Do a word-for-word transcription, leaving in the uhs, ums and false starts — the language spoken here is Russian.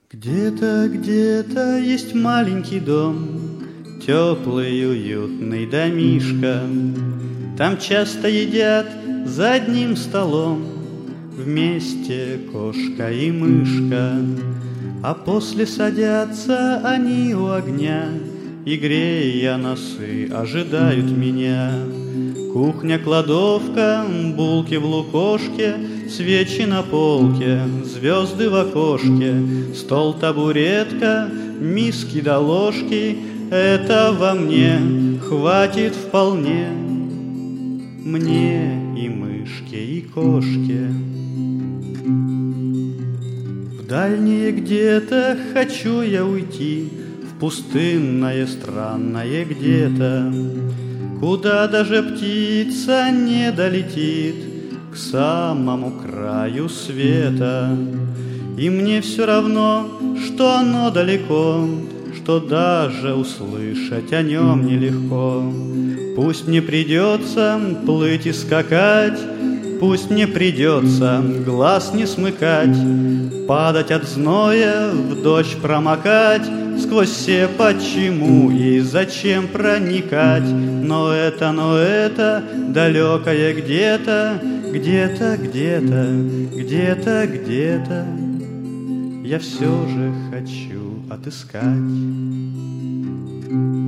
Где-то, где-то есть маленький дом, теплый, уютный домишко. Там часто едят за одним столом вместе кошка и мышка. А после садятся они у огня и, грея носы, ожидают меня. Кухня-кладовка, булки в лукошке, свечи на полке, звезды в окошке, стол-табуретка, миски да ложки. Это во мне хватит вполне, мне и мышке, и кошке. В дальнее где-то хочу я уйти, в пустынное странное где-то, куда даже птица не долетит, к самому краю света. И мне все равно, что оно далеко, что даже услышать о нем нелегко. Пусть мне придется плыть и скакать, пусть мне придется глаз не смыкать, падать от зноя, в дождь промокать, сквозь все почему и зачем проникать. Но это, но это далекое где-то, где-то, где-то, где-то, где-то я все же хочу отыскать.